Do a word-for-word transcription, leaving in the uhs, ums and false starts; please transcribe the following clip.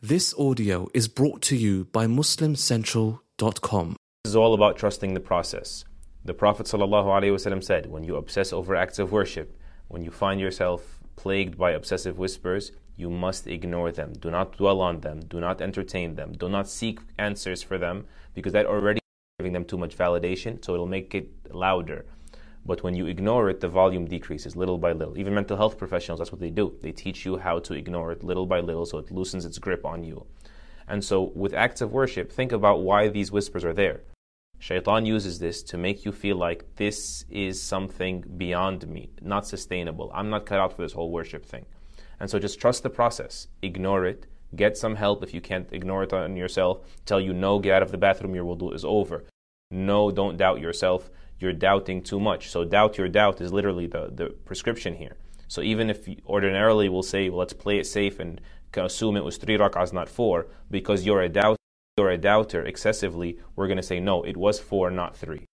This audio is brought to you by Muslim Central dot com. This is all about trusting the process. The Prophet ﷺ said, when you obsess over acts of worship, when you find yourself plagued by obsessive whispers, you must ignore them. Do not dwell on them. Do not entertain them. Do not seek answers for them, because that already is giving them too much validation, so it'll make it louder. But when you ignore it, the volume decreases little by little. Even mental health professionals, that's what they do. They teach you how to ignore it little by little so it loosens its grip on you. And so with acts of worship, think about why these whispers are there. Shaitan uses this to make you feel like this is something beyond me, not sustainable. I'm not cut out for this whole worship thing. And so just trust the process. Ignore it. Get some help if you can't ignore it on yourself. Tell you, no, get out of the bathroom, your wudu is over. No, don't doubt yourself. You're doubting too much. So doubt your doubt is literally the, the prescription here. So even if ordinarily we'll say, well, let's play it safe and assume it was three rak'ahs, not four, because you're a doubt, you're a doubter excessively, we're going to say, no, it was four, not three.